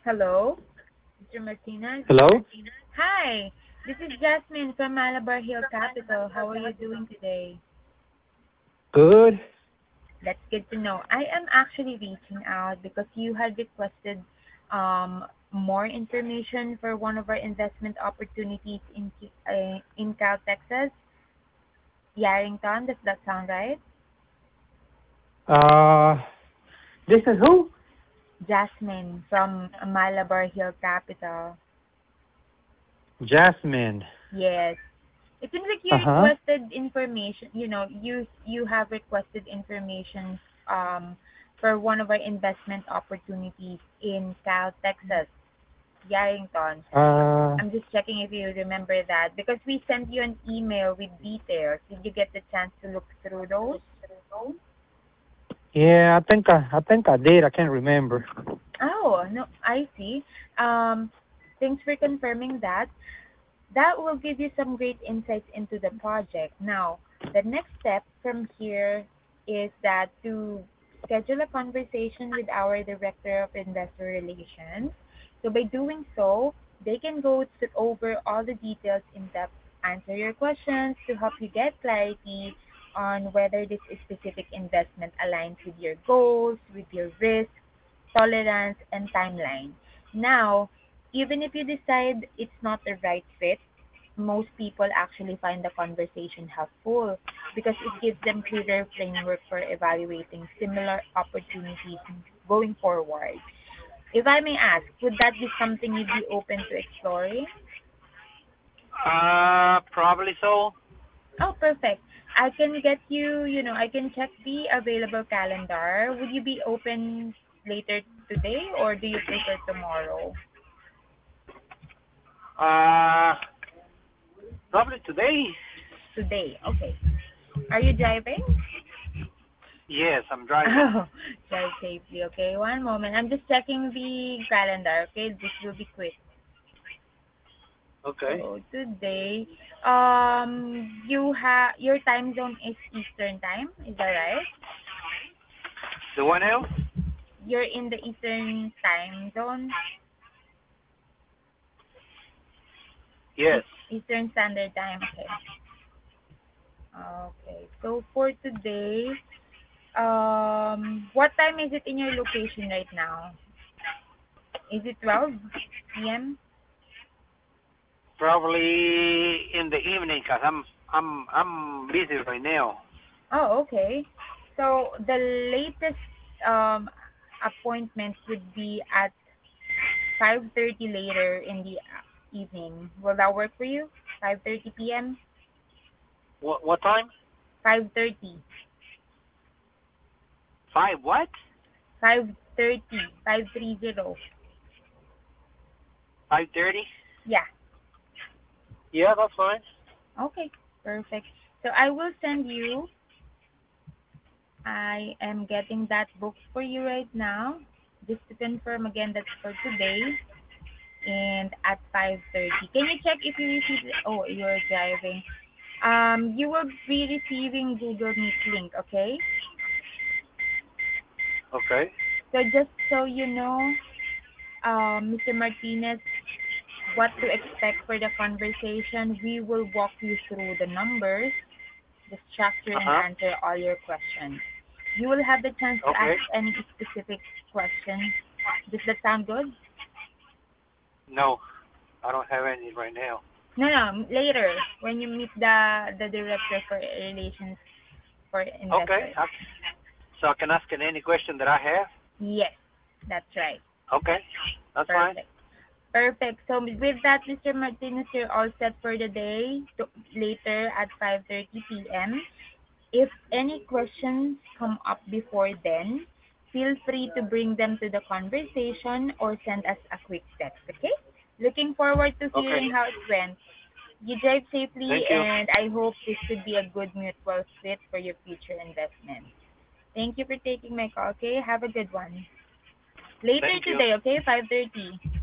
Hello, Mr. Martinez. Hello? Hi, this is Jasmine from Malabar Hill Capital. How are you doing today? Good. That's good to know. I am actually reaching out because you had requested more information for one of our investment opportunities in Cal, Texas, Yarrington. Does that sound right? Uh, this is who? Jasmine from Malabar Hill Capital. Jasmine. Yes. It seems like you Uh-huh. requested information. You have requested information for one of our investment opportunities in Cal, Texas, Yarrington. Uh, I'm just checking if you remember that because we sent you an email with details. Did you get the chance to look through those? yeah, I think I did. I can't remember. Oh, no, I see. Thanks for confirming that. That will give you some great insights into the project. Now, the next step from here is that to schedule a conversation with our Director of Investor Relations. So by doing so, they can go over all the details in depth, answer your questions to help you get clarity on whether this specific investment aligns with your goals, with your risk, tolerance, and timeline. Now, even if you decide it's not the right fit, most people actually find the conversation helpful because it gives them clearer framework for evaluating similar opportunities going forward. If I may ask, would that be something you'd be open to exploring? Probably so. Oh, perfect. I can get you, I can check the available calendar. Would you be open later today or do you prefer tomorrow? Uh, Probably today. Today, okay. Are you driving? Yes, I'm driving. Oh, drive safely, okay? One moment. I'm just checking the calendar, okay? This will be quick. Okay. So today, you have your time zone is Eastern time, is that right? The one else? You're in the Eastern time zone, Yes. Eastern Standard Time, okay? Okay. So for today, what time is it in your location right now? Is it 12 p.m.? Probably in the evening, cause I'm busy right now. Oh, okay. So the latest um appointment would be at 5:30 later in the evening. Will that work for you? 5:30 p.m. What time? 5:30. 5 what? 5:30. 5:30. 5:30? Yeah. Yeah, that's fine. Okay. Perfect. So I will send you. I am getting that booked for you right now. Just to confirm again, that's for today and at 5:30. Can you check if you received it? Oh, you're driving. You will be receiving Google Meet link, okay? Okay. So just so you know, Mr. Martinez, what to expect for the conversation, we will walk you through the numbers, the structure, Uh and huh. answer all your questions. You will have the chance to ask Okay. any specific question. Does that sound good? No, I don't have any right now. No, no, later when you meet the director for relations for Okay. investors. So I can ask any question that I have. Yes, that's right. Okay. That's fine. Perfect. Perfect. So with that, Mr. Martinez, you're all set for the day. Later at 5:30 p.m. If any questions come up before then, feel free to bring them to the conversation or send us a quick text. Okay? Looking forward to Okay. hearing how it went. You drive safely, Thank you. and I hope this could be a good mutual fit for your future investments. Thank you for taking my call. Okay? Have a good one. Later Thank you. today. Okay? 5:30.